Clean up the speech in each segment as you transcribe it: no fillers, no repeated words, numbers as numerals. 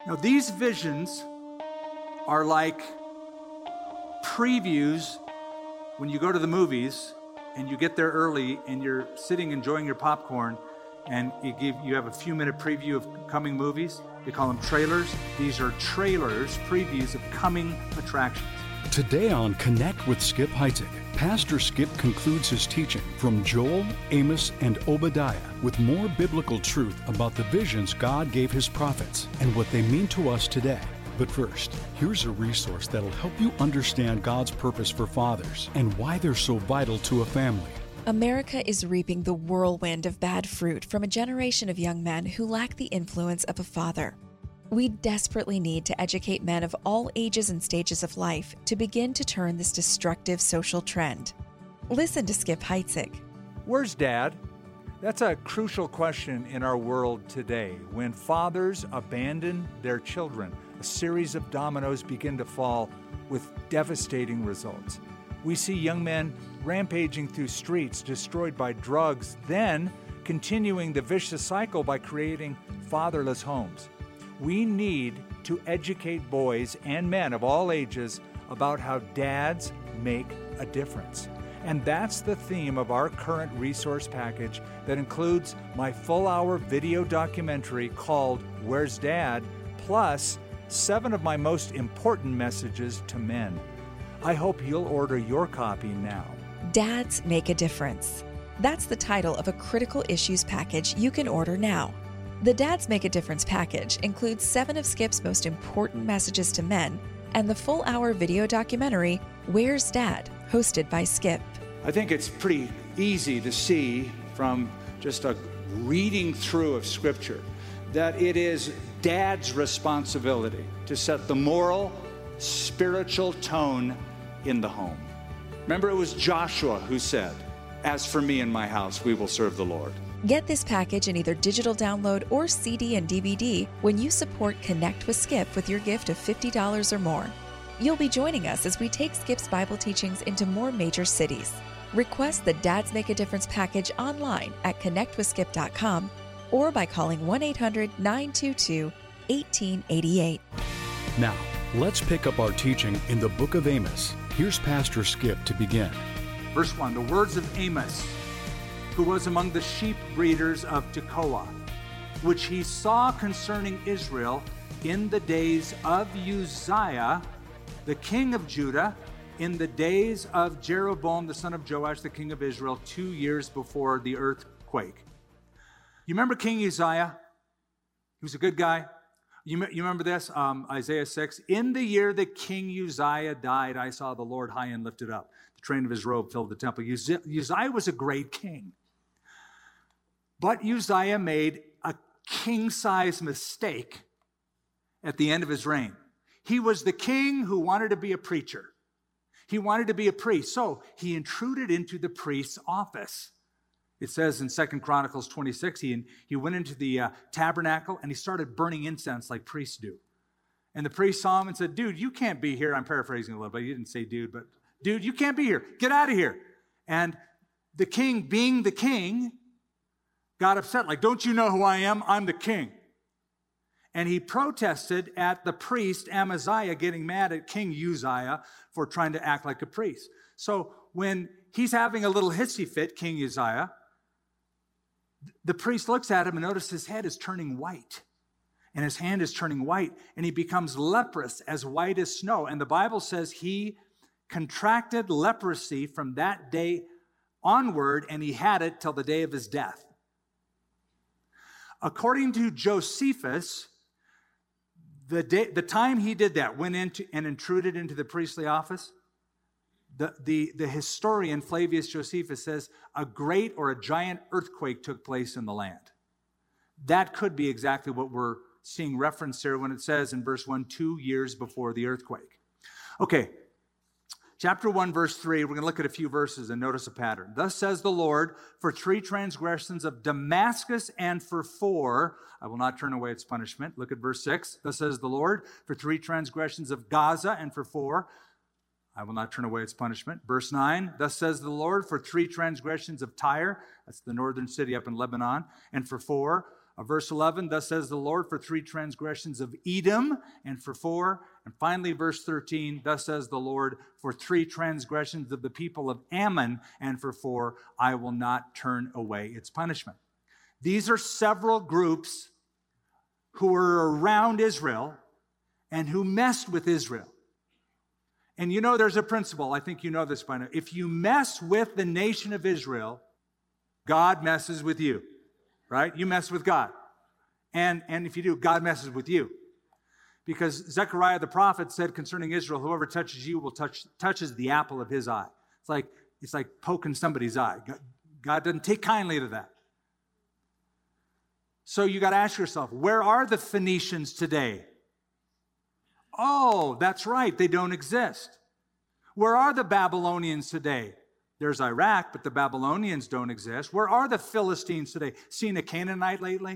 Now, these visions are like previews when you go to the movies and you get there early and you're sitting enjoying your popcorn and you have a few minute preview of coming movies. They call them trailers. These are trailers, previews of coming attractions. Today on Connect with Skip Heitzig, Pastor Skip concludes his teaching from Joel, Amos, and Obadiah with more biblical truth about the visions God gave his prophets and what they mean to us today. But first, here's a resource that'll help you understand God's purpose for fathers and why they're so vital to a family. America is reaping the whirlwind of bad fruit from a generation of young men who lack the influence of a father. We desperately need to educate men of all ages and stages of life to begin to turn this destructive social trend. Listen to Skip Heitzig. Where's Dad? That's a crucial question in our world today. When fathers abandon their children, a series of dominoes begin to fall with devastating results. We see young men rampaging through streets, destroyed by drugs, then continuing the vicious cycle by creating fatherless homes. We need to educate boys and men of all ages about how dads make a difference. And that's the theme of our current resource package that includes my full-hour video documentary called Where's Dad? Plus 7 of my most important messages to men. I hope you'll order your copy now. Dads Make a Difference. That's the title of a critical issues package you can order now. The Dads Make a Difference package includes 7 of Skip's most important messages to men and the full-hour video documentary, Where's Dad?, hosted by Skip. I think it's pretty easy to see from just a reading through of Scripture that it is Dad's responsibility to set the moral, spiritual tone in the home. Remember, it was Joshua who said, "As for me and my house, we will serve the Lord." Get this package in either digital download or CD and DVD when you support Connect with Skip with your gift of $50 or more. You'll be joining us as we take Skip's Bible teachings into more major cities. Request the Dads Make a Difference package online at connectwithskip.com or by calling 1-800-922-1888. Now, let's pick up our teaching in the book of Amos. Here's Pastor Skip to begin. Verse 1, the words of Amos, who was among the sheep breeders of Tekoa, which he saw concerning Israel in the days of Uzziah, the king of Judah, in the days of Jeroboam, the son of Joash, the king of Israel, 2 years before the earthquake. You remember King Uzziah? He was a good guy. You remember this? Isaiah 6. In the year that King Uzziah died, I saw the Lord high and lifted up. The train of his robe filled the temple. Uzziah was a great king. But Uzziah made a king-size mistake at the end of his reign. He was the king who wanted to be a preacher. He wanted to be a priest, so he intruded into the priest's office. It says in 2 Chronicles 26, he went into the tabernacle and he started burning incense like priests do. And the priest saw him and said, "Dude, you can't be here." I'm paraphrasing a little bit. He didn't say dude, but "Dude, you can't be here. Get out of here." And the king, being the king, got upset, like, "Don't you know who I am? I'm the king." And he protested at the priest Amaziah getting mad at King Uzziah for trying to act like a priest. So when he's having a little hissy fit, King Uzziah, the priest looks at him and notices his head is turning white. And his hand is turning white. And he becomes leprous, as white as snow. And the Bible says he contracted leprosy from that day onward, and he had it till the day of his death. According to Josephus, the time he did that, went into and intruded into the priestly office, the historian Flavius Josephus says a great or a giant earthquake took place in the land. That could be exactly what we're seeing reference here when it says in verse 1, 2 years before the earthquake. Okay, chapter 1, verse 3, we're going to look at a few verses and notice a pattern. Thus says the Lord, for 3 transgressions of Damascus and for 4, I will not turn away its punishment. Look at verse 6. Thus says the Lord, for 3 transgressions of Gaza and for 4, I will not turn away its punishment. Verse 9, thus says the Lord, for 3 transgressions of Tyre, that's the northern city up in Lebanon, and for 4, Verse 11, thus says the Lord, for 3 transgressions of Edom, and for 4. And finally, verse 13, thus says the Lord, for 3 transgressions of the people of Ammon, and for 4, I will not turn away its punishment. These are several groups who were around Israel and who messed with Israel. And you know there's a principle, I think you know this by now. If you mess with the nation of Israel, God messes with you, right? You mess with God. And if you do, God messes with you. Because Zechariah the prophet said concerning Israel, whoever touches you touches the apple of his eye. It's like poking somebody's eye. God doesn't take kindly to that. So you got to ask yourself, where are the Phoenicians today? Oh, that's right, they don't exist. Where are the Babylonians today? There's Iraq, but the Babylonians don't exist. Where are the Philistines today? Seen a Canaanite lately?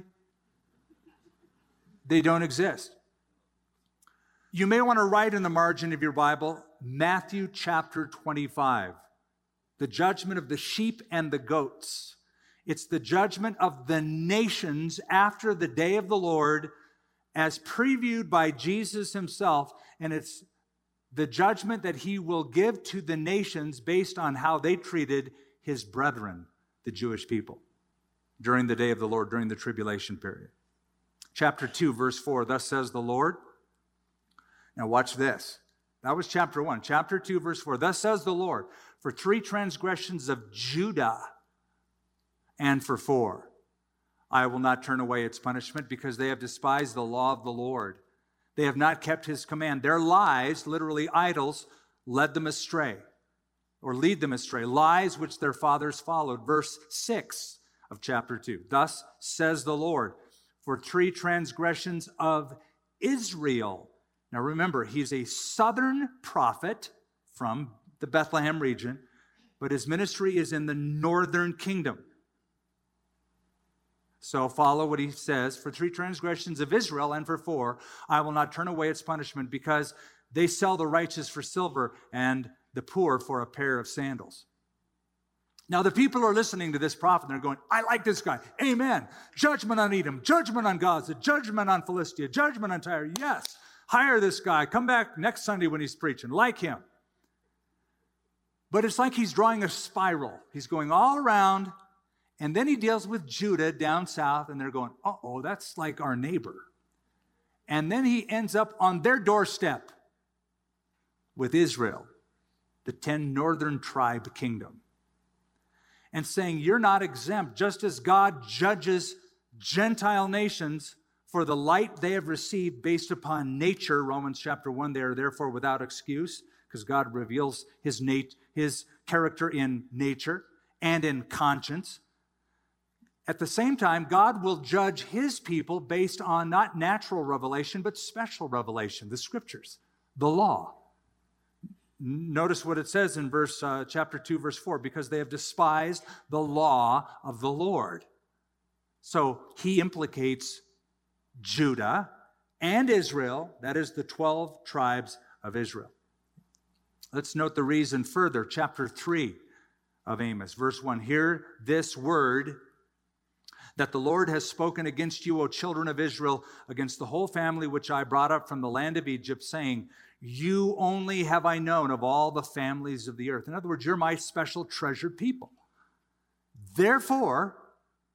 They don't exist. You may want to write in the margin of your Bible, Matthew chapter 25, the judgment of the sheep and the goats. It's the judgment of the nations after the day of the Lord as previewed by Jesus himself, and it's the judgment that he will give to the nations based on how they treated his brethren, the Jewish people, during the day of the Lord, during the tribulation period. Chapter 2, verse 4, thus says the Lord. Now watch this. That was chapter 1. Chapter 2, verse 4, thus says the Lord, for 3 transgressions of Judah, and for 4, I will not turn away its punishment, because they have despised the law of the Lord. They have not kept his command. Their lies, literally idols, led them astray, or lead them astray. Lies which their fathers followed. Verse 6 of chapter 2. Thus says the Lord, for 3 transgressions of Israel. Now remember, he's a southern prophet from the Bethlehem region, but his ministry is in the northern kingdom. So follow what he says, for 3 transgressions of Israel, and for 4, I will not turn away its punishment, because they sell the righteous for silver and the poor for a pair of sandals. Now the people are listening to this prophet, and they're going, I like this guy. Amen. Judgment on Edom, judgment on Gaza, judgment on Philistia, judgment on Tyre. Yes, hire this guy. Come back next Sunday when he's preaching. Like him. But it's like he's drawing a spiral. He's going all around. And then he deals with Judah down south, and they're going, uh-oh, that's like our neighbor. And then he ends up on their doorstep with Israel, the 10 northern tribe kingdom, and saying, you're not exempt, just as God judges Gentile nations for the light they have received based upon nature. Romans chapter 1, they are therefore without excuse, because God reveals his character in nature and in conscience. At the same time, God will judge his people based on not natural revelation, but special revelation, the scriptures, the law. Notice what it says in chapter 2, verse 4, because they have despised the law of the Lord. So he implicates Judah and Israel, that is the 12 tribes of Israel. Let's note the reason further, chapter 3 of Amos, verse 1. Hear this word that the Lord has spoken against you, O children of Israel, against the whole family which I brought up from the land of Egypt, saying, you only have I known of all the families of the earth. In other words, you're my special treasured people. Therefore,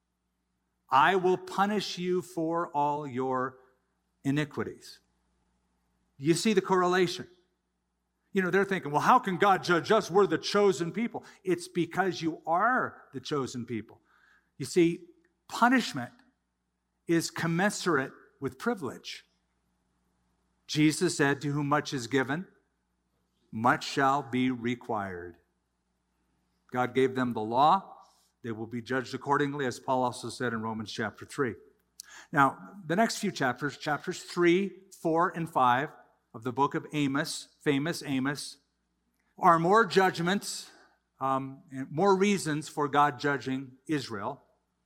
I will punish you for all your iniquities. You see the correlation? You know, they're thinking, well, how can God judge us? We're the chosen people. It's because you are the chosen people. You see, punishment is commensurate with privilege. Jesus said, to whom much is given, much shall be required. God gave them the law. They will be judged accordingly, as Paul also said in Romans chapter 3. Now, the next few chapters 3, 4, and 5 of the book of Amos, famous Amos, are more judgments, and more reasons for God judging Israel.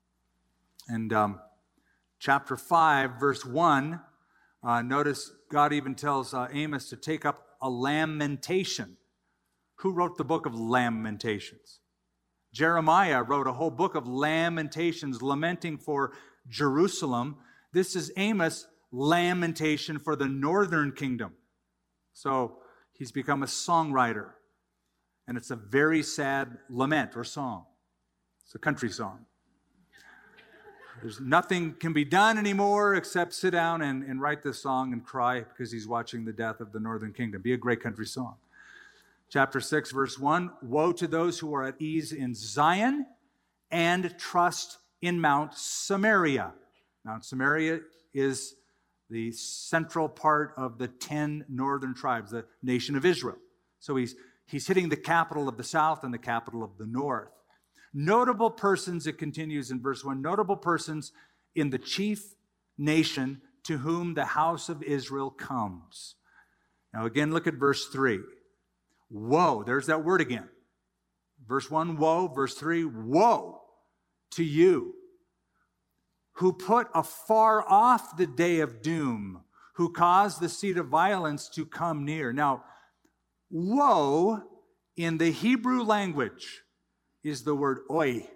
And chapter 5, verse 1, notice God even tells Amos to take up a lamentation. Who wrote the book of Lamentations? Jeremiah wrote a whole book of lamentations, lamenting for Jerusalem. This is Amos' lamentation for the northern kingdom. So he's become a songwriter, and it's a very sad lament or song. It's a country song. There's nothing can be done anymore except sit down and write this song and cry because he's watching the death of the northern kingdom. Be a great country song. Chapter 6, verse 1, woe to those who are at ease in Zion and trust in Mount Samaria. Mount Samaria is the central part of the 10 northern tribes, the nation of Israel. So he's hitting the capital of the south and the capital of the north. Notable persons, it continues in verse 1, notable persons in the chief nation to whom the house of Israel comes. Now again, look at verse 3. Woe, there's that word again. Verse 1, woe. Verse 3, woe to you who put afar off the day of doom, who caused the seat of violence to come near. Now, woe in the Hebrew language is the word oi. If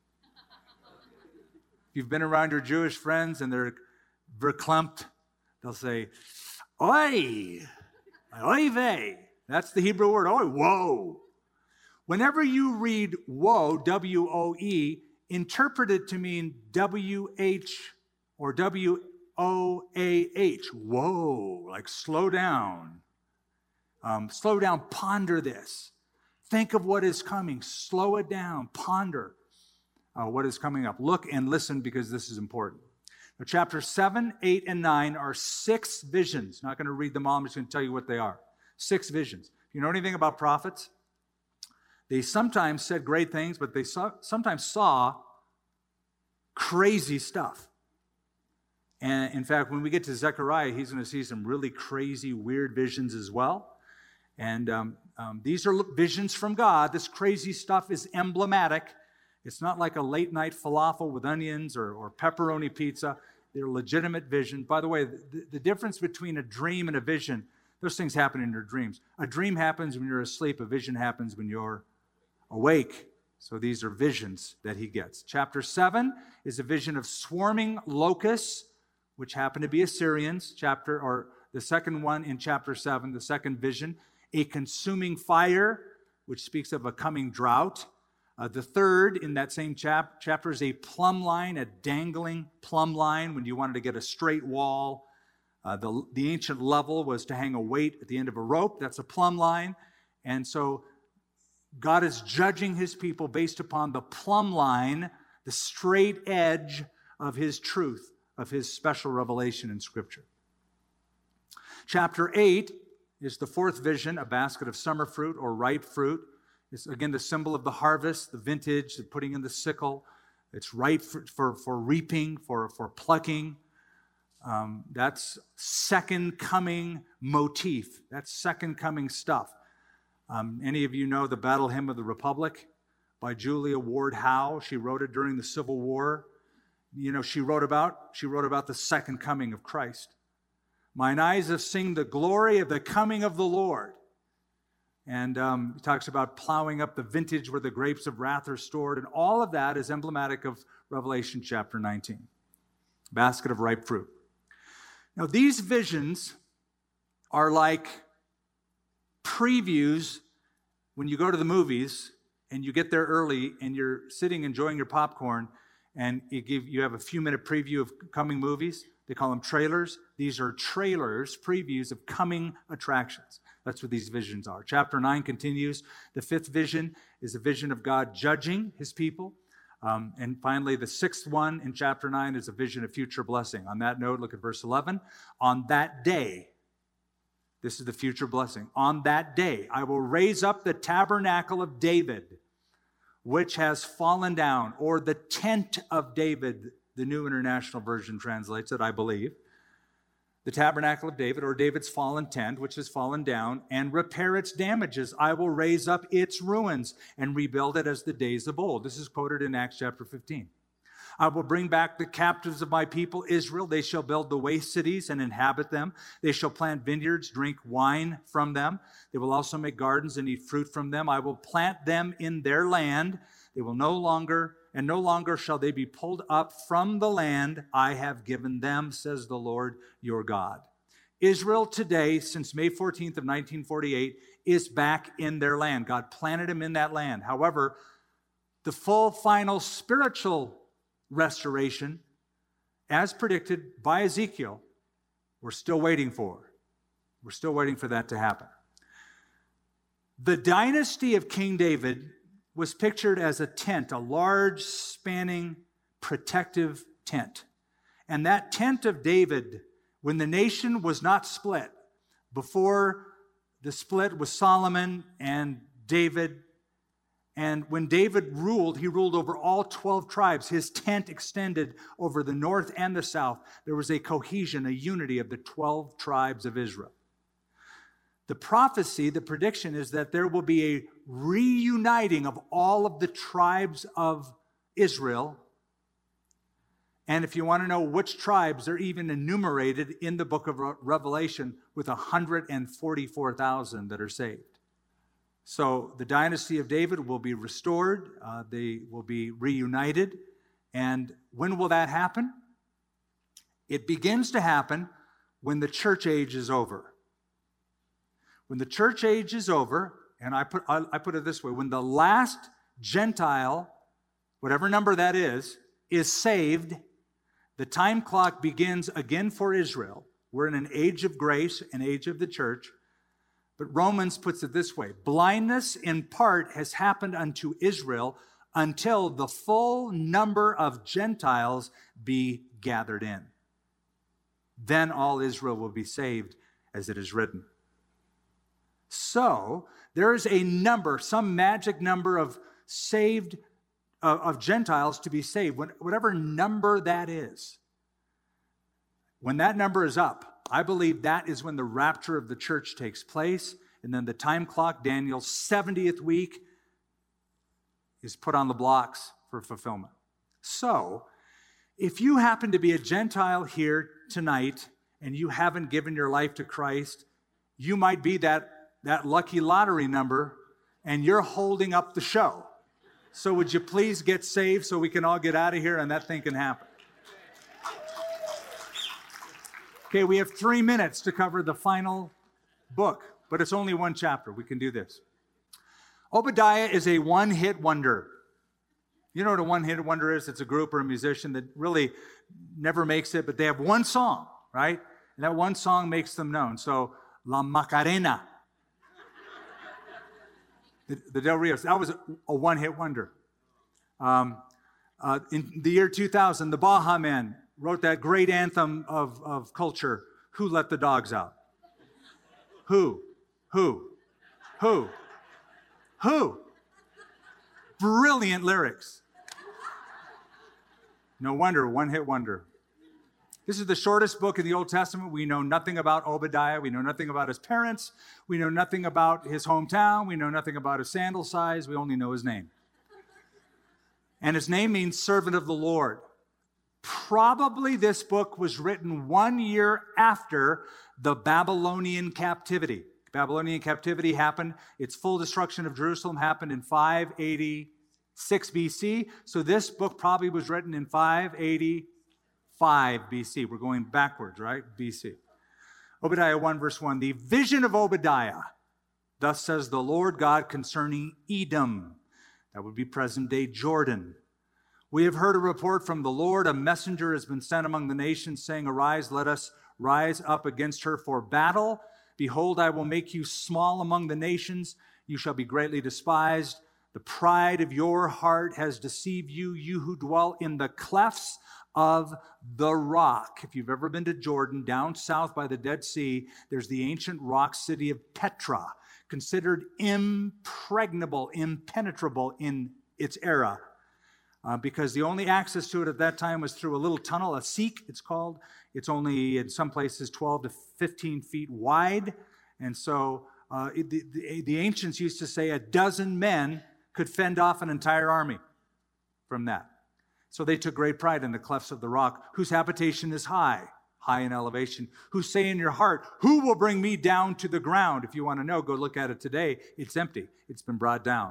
you've been around your Jewish friends and they're verklempt, they'll say, oi, oi vey. That's the Hebrew word, oi, woe. Whenever you read woe, W-O-E, interpret it to mean W-H or W-O-A-H. Whoa, like slow down. Slow down, ponder this. Think of what is coming. Slow it down, ponder what is coming up. Look and listen because this is important. Now, chapters 7, 8, and 9 are 6 visions. Not going to read them all. I'm just going to tell you what they are. 6 visions. If you know anything about prophets, they sometimes said great things, but they sometimes saw crazy stuff. And in fact, when we get to Zechariah, he's going to see some really crazy, weird visions as well. And these are visions from God. This crazy stuff is emblematic. It's not like a late-night falafel with onions or pepperoni pizza. They're legitimate visions. By the way, the difference between a dream and a vision, those things happen in your dreams. A dream happens when you're asleep. A vision happens when you're awake. So these are visions that he gets. Chapter 7 is a vision of swarming locusts, which happen to be Assyrians. The second one in chapter 7, the second vision, a consuming fire, which speaks of a coming drought. The third in that same chapter is a plumb line, a dangling plumb line when you wanted to get a straight wall. The ancient level was to hang a weight at the end of a rope. That's a plumb line. And so God is judging his people based upon the plumb line, the straight edge of his truth, of his special revelation in Scripture. Chapter 8 is the fourth vision, a basket of summer fruit or ripe fruit. It's, again, the symbol of the harvest, the vintage, the putting in the sickle. It's ripe for reaping, for plucking. That's second coming motif. That's second coming stuff. Any of you know the Battle Hymn of the Republic by Julia Ward Howe? She wrote it during the Civil War. You know, she wrote about the second coming of Christ. Mine eyes have seen the glory of the coming of the Lord. And he talks about plowing up the vintage where the grapes of wrath are stored. And all of that is emblematic of Revelation chapter 19. Basket of ripe fruit. Now, these visions are like previews when you go to the movies and you get there early and you're sitting enjoying your popcorn and you have a few minute preview of coming movies. They call them trailers. These are trailers, previews of coming attractions. That's what these visions are. Chapter 9 continues. The fifth vision is a vision of God judging his people. And finally, the sixth one in chapter 9 is a vision of future blessing. On that note, look at verse 11. On that day, this is the future blessing. On that day, I will raise up the tabernacle of David, which has fallen down, or the tent of David. The New International Version translates it, I believe. The tabernacle of David, or David's fallen tent, which has fallen down, and repair its damages. I will raise up its ruins and rebuild it as the days of old. This is quoted in Acts chapter 15. I will bring back the captives of my people, Israel. They shall build the waste cities and inhabit them. They shall plant vineyards, drink wine from them. They will also make gardens and eat fruit from them. I will plant them in their land. They will no longer shall they be pulled up from the land I have given them, says the Lord your God. Israel today, since May 14th of 1948, is back in their land. God planted them in that land. However, the full, final spiritual restoration, as predicted by Ezekiel, we're still waiting for. We're still waiting for that to happen. The dynasty of King David was pictured as a tent, a large, spanning, protective tent. And that tent of David, when the nation was not split, before the split was Solomon and David, and when David ruled, he ruled over all 12 tribes. His tent extended over the north and the south. There was a cohesion, a unity of the 12 tribes of Israel. The prophecy, the prediction is that there will be a reuniting of all of the tribes of Israel. And if you want to know which tribes, they're even enumerated in the book of Revelation with 144,000 that are saved. So the dynasty of David will be restored. They will be reunited. And when will that happen? It begins to happen when the church age is over. When the church age is over, and I put it this way, when the last Gentile, whatever number that is saved, the time clock begins again for Israel. We're in an age of grace, an age of the church. But Romans puts it this way, blindness in part has happened unto Israel until the full number of Gentiles be gathered in. Then all Israel will be saved, as it is written. So, there is a number, some magic number of saved, of Gentiles to be saved, whatever number that is. When that number is up, I believe that is when the rapture of the church takes place, and then the time clock, Daniel's 70th week, is put on the blocks for fulfillment. So, if you happen to be a Gentile here tonight, and you haven't given your life to Christ, you might be that lucky lottery number, and you're holding up the show. So would you please get saved so we can all get out of here and that thing can happen? Okay, we have 3 minutes to cover the final book, but it's only one chapter. We can do this. Obadiah is a one-hit wonder. You know what a one-hit wonder is? It's a group or a musician that really never makes it, but they have one song, right? And that one song makes them known. So, La Macarena. The Del Rios, that was a one-hit wonder. In the year 2000, the Baha Men wrote that great anthem of culture, Who Let the Dogs Out? Who? Brilliant lyrics. No wonder, one-hit wonder. This is the shortest book in the Old Testament. We know nothing about Obadiah. We know nothing about his parents. We know nothing about his hometown. We know nothing about his sandal size. We only know his name. And his name means servant of the Lord. Probably this book was written 1 year after the Babylonian captivity. Babylonian captivity happened. Its full destruction of Jerusalem happened in 586 BC. So this book probably was written in 585 BC. We're going backwards, right? BC. Obadiah 1 verse 1. The vision of Obadiah. Thus says the Lord God concerning Edom. That would be present-day Jordan. We have heard a report from the Lord. A messenger has been sent among the nations, saying, Arise, let us rise up against her for battle. Behold, I will make you small among the nations. You shall be greatly despised. The pride of your heart has deceived you, you who dwell in the clefts of the rock. If you've ever been to Jordan, down south by the Dead Sea, there's the ancient rock city of Petra, considered impregnable, impenetrable in its era, because the only access to it at that time was through a little tunnel, a seek it's called. It's only in some places 12 to 15 feet wide, and so the ancients used to say a dozen men could fend off an entire army from that. So they took great pride in the clefts of the rock, whose habitation is high in elevation, who say in your heart, who will bring me down to the ground? If you want to know, go look at it today. It's empty. It's been brought down.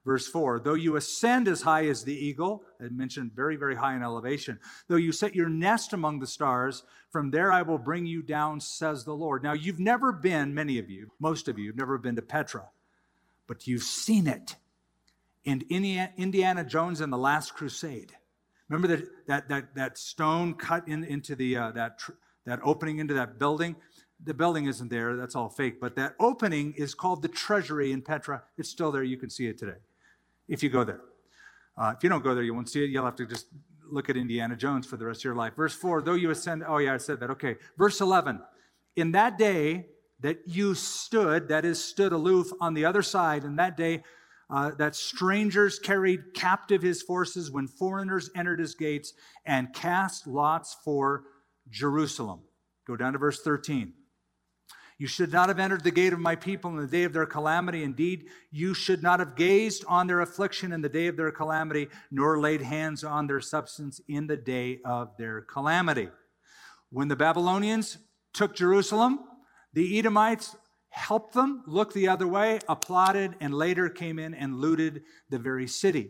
Verse 4, though you ascend as high as the eagle, I mentioned very, very high in elevation, though you set your nest among the stars, from there I will bring you down, says the Lord. Now, you've never been, many of you, most of you, have never been to Petra, but you've seen it in Indiana Jones and the Last Crusade. Remember that stone cut into that opening into that building? The building isn't there, that's all fake, but that opening is called the Treasury in Petra. It's still there, you can see it today, if you go there. If you don't go there, you won't see it. You'll have to just look at Indiana Jones for the rest of your life. Verse 4, though you ascend, oh yeah, I said that, okay. Verse 11, in that day that you stood, that is, stood aloof on the other side, in that day that strangers carried captive his forces when foreigners entered his gates and cast lots for Jerusalem. Go down to verse 13. You should not have entered the gate of my people in the day of their calamity. Indeed, you should not have gazed on their affliction in the day of their calamity, nor laid hands on their substance in the day of their calamity. When the Babylonians took Jerusalem, the Edomites helped them, looked the other way, applauded, and later came in and looted the very city.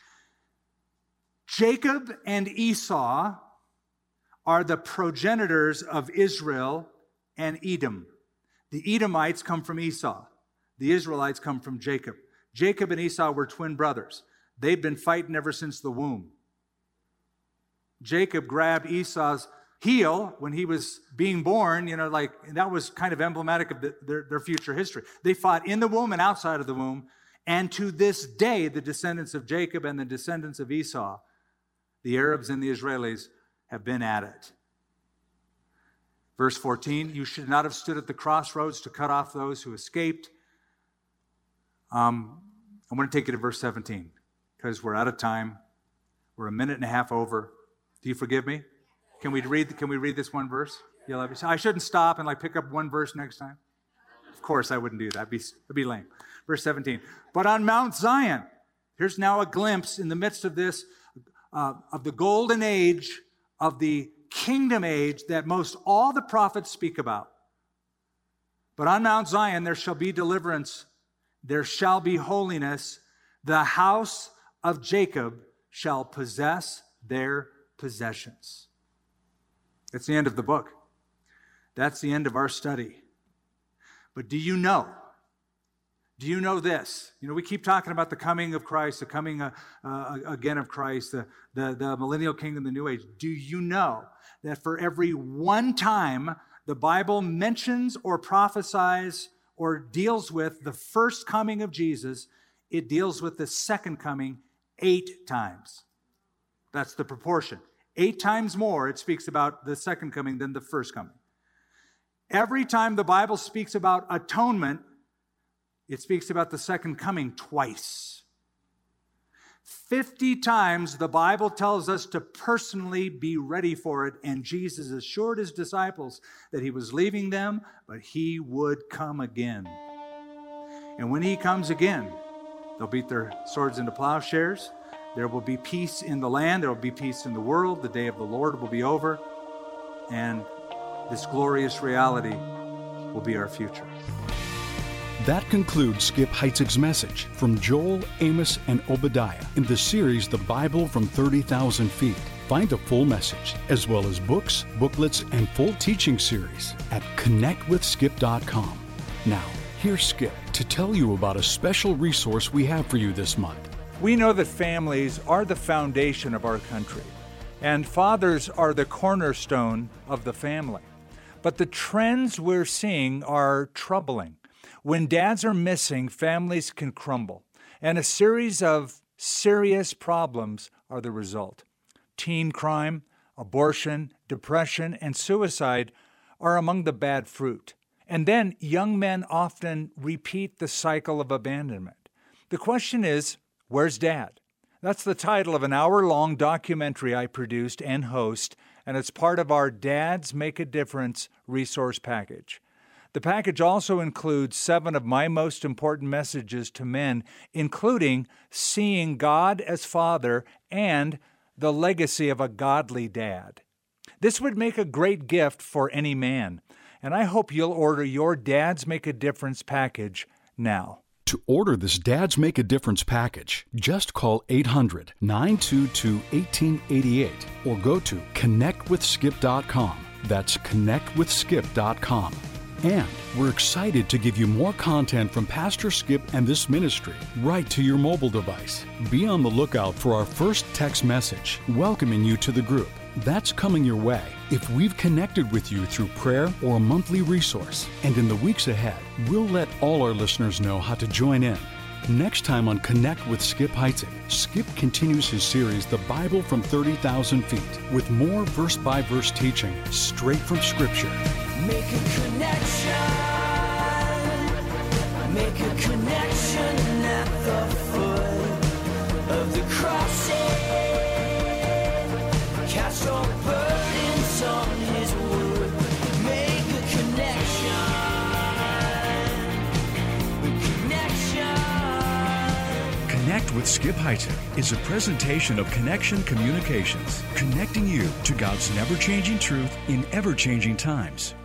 Jacob and Esau are the progenitors of Israel and Edom. The Edomites come from Esau. The Israelites come from Jacob. Jacob and Esau were twin brothers. They've been fighting ever since the womb. Jacob grabbed Esau's heel when he was being born, that was kind of emblematic of their future history. They fought in the womb and outside of the womb, and to this day, the descendants of Jacob and the descendants of Esau, the Arabs and the Israelis, have been at it. Verse 14, you should not have stood at the crossroads to cut off those who escaped. I'm going to take you to verse 17 because we're out of time. We're a minute and a half over. Do you forgive me? Can we read this one verse? I shouldn't stop and pick up one verse next time. Of course I wouldn't do that. It'd be lame. Verse 17. But on Mount Zion, here's now a glimpse in the midst of this, of the golden age, of the kingdom age that most all the prophets speak about. But on Mount Zion there shall be deliverance, there shall be holiness, the house of Jacob shall possess their possessions. That's the end of the book. That's the end of our study. But do you know this? We keep talking about the coming of Christ, the coming again of Christ, the millennial kingdom, the new age. Do you know that for every one time the Bible mentions or prophesies or deals with the first coming of Jesus, it deals with the second coming 8 times? That's the proportion. 8 times more it speaks about the second coming than the first coming. Every time the Bible speaks about atonement, it speaks about the second coming twice. 50 times the Bible tells us to personally be ready for it, and Jesus assured his disciples that he was leaving them, but he would come again. And when he comes again, they'll beat their swords into plowshares. There will be peace in the land. There will be peace in the world. The day of the Lord will be over, and this glorious reality will be our future. That concludes Skip Heitzig's message from Joel, Amos, and Obadiah in the series The Bible from 30,000 Feet. Find the full message, as well as books, booklets, and full teaching series at connectwithskip.com. Now, here's Skip to tell you about a special resource we have for you this month. We know that families are the foundation of our country, and fathers are the cornerstone of the family. But the trends we're seeing are troubling. When dads are missing, families can crumble, and a series of serious problems are the result. Teen crime, abortion, depression, and suicide are among the bad fruit. And then young men often repeat the cycle of abandonment. The question is, where's Dad? That's the title of an hour-long documentary I produced and host, and it's part of our Dads Make a Difference resource package. The package also includes 7 of my most important messages to men, including seeing God as Father and the legacy of a godly dad. This would make a great gift for any man, and I hope you'll order your Dads Make a Difference package now. To order this Dads Make a Difference package, just call 800-922-1888 or go to connectwithskip.com. That's connectwithskip.com. And we're excited to give you more content from Pastor Skip and this ministry right to your mobile device. Be on the lookout for our first text message welcoming you to the group. That's coming your way if we've connected with you through prayer or a monthly resource. And in the weeks ahead, we'll let all our listeners know how to join in. Next time on Connect with Skip Heitzig, Skip continues his series, The Bible from 30,000 Feet, with more verse-by-verse teaching straight from Scripture. Make a connection. Make a connection at the foot of the cross. Cast your burdens on His wood. Make a connection. Connect with Skip Heitzig is a presentation of Connection Communications, connecting you to God's never-changing truth in ever-changing times.